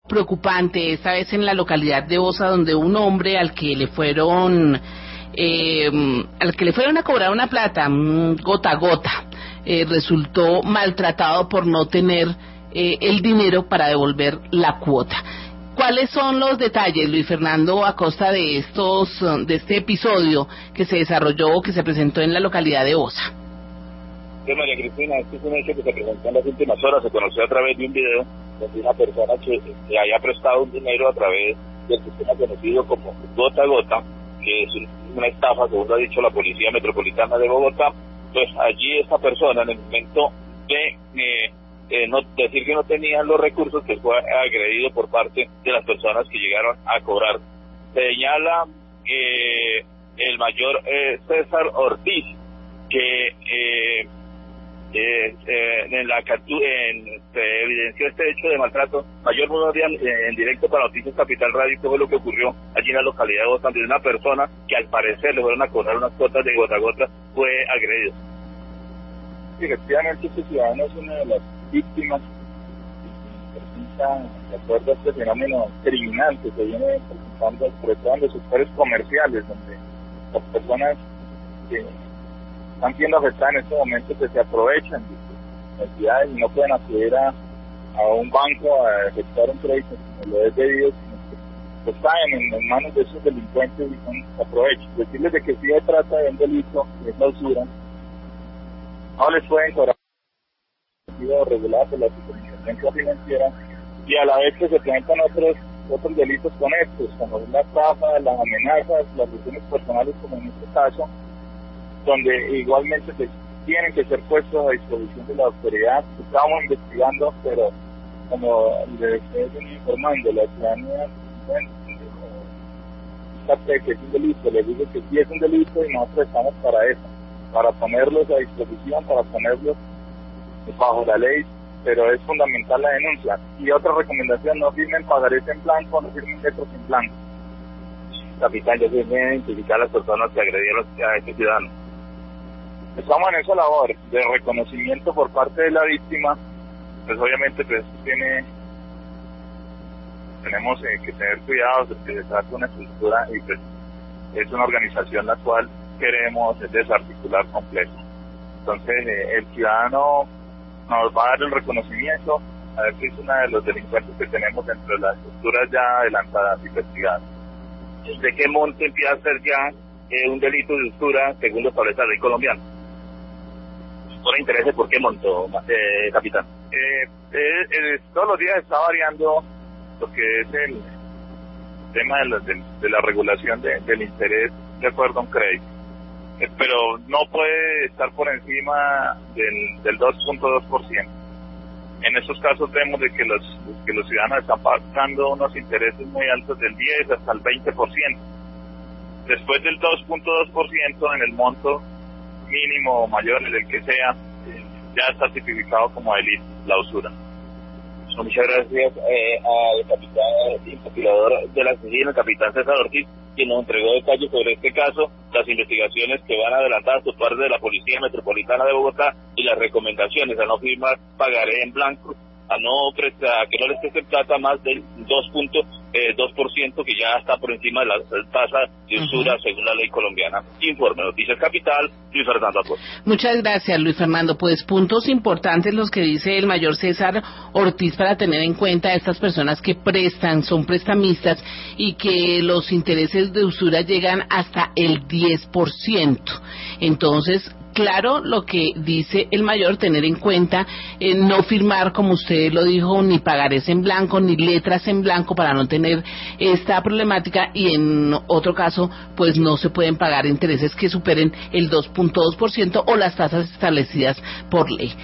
preocupante, esta vez en la localidad de Osa, donde un hombre al que le fueron a cobrar una plata, gota a gota, resultó maltratado por no tener el dinero para devolver la cuota. ¿Cuáles son los detalles, Luis Fernando Acosta, de este episodio que se desarrolló, que se presentó en la localidad de Osa? Sí, María Cristina, este es un hecho que se presentó en las últimas horas. Se conoció a través de un video donde una persona que haya prestado un dinero a través del sistema conocido como gota a gota, que es una estafa, según lo ha dicho la Policía Metropolitana de Bogotá. Pues allí esta persona, en el momento de no decir que no tenían los recursos, que fue agredido por parte de las personas que llegaron a cobrar. Señala el mayor César Ortiz que se evidenció este hecho de maltrato. Mayor Buenos días en directo para Noticias Capital Radio. ¿Qué fue lo que ocurrió allí en la localidad de Bogotá, donde una persona que al parecer le fueron a cobrar unas cuotas de gota a gota fue agredido? Sí, efectivamente, este ciudadano es una de las víctimas de acuerdo a este fenómeno criminal que se viene presentando sobre todo en los sectores comerciales, donde las personas que están siendo afectadas en este momento que se aprovechan de sus necesidades y no pueden acceder a un banco a efectuar un crédito como lo es debido, sino que caen en manos de esos delincuentes y se aprovechan. Decirles de que si se trata de un delito, que es la usura, no les pueden cobrar regular por la superintendencia financiera, y a la vez que se presentan otros delitos con estos, como la estafa, las amenazas, las lesiones personales, como en este caso, donde igualmente tienen que ser puestos a disposición de la autoridad. Estamos investigando, pero como les estoy informando, la ciudadanía sabe que es un delito, les digo que sí es un delito y nosotros estamos para eso, para ponerlos a disposición, para ponerlos bajo la ley, pero es fundamental la denuncia. Y otra recomendación: no firmen pagarés en blanco, no firmen letras en blanco. Capitán, ya se deben identificar a las personas que agredieron a este ciudadano. Estamos en esa labor de reconocimiento por parte de la víctima. Pues obviamente pues tenemos que tener cuidado de que se trata de una estructura y pues es una organización la cual queremos desarticular completo. Entonces el ciudadano nos va a dar el reconocimiento, a ver si es una de los delincuentes que tenemos dentro de las estructuras ya adelantadas y investigadas. ¿De qué monte empieza a ser ya un delito de usura según lo establece la ley colombiana? Por interés, ¿por qué monto, capitán? Todos los días está variando lo que es el tema de la regulación del interés de acuerdo a un crédito. Pero no puede estar por encima del 2.2%. En esos casos vemos de que los ciudadanos están pagando unos intereses muy altos del 10 hasta el 20%. Después del 2.2% en el monto mínimo o mayor, el que sea, ya está tipificado como delito, la usura. Muchas gracias al capitán investigador de la CICIG, el capitán César Ortiz, quien nos entregó detalles sobre este caso, las investigaciones que van adelantadas por parte de la Policía Metropolitana de Bogotá y las recomendaciones a no firmar pagaré en blanco, a que no les presten plata más del 2.2%, que ya está por encima de la tasa de usura según la ley colombiana. Informe Noticias Capital, Luis Fernando Acosta. Muchas gracias, Luis Fernando. Pues puntos importantes los que dice el mayor César Ortiz para tener en cuenta a estas personas que prestan, son prestamistas y que los intereses de usura llegan hasta el 10%. Entonces, claro, lo que dice el mayor, tener en cuenta no firmar, como usted lo dijo, ni pagarés en blanco, ni letras en blanco para no tener esta problemática, y en otro caso, pues no se pueden pagar intereses que superen el 2.2% o las tasas establecidas por ley.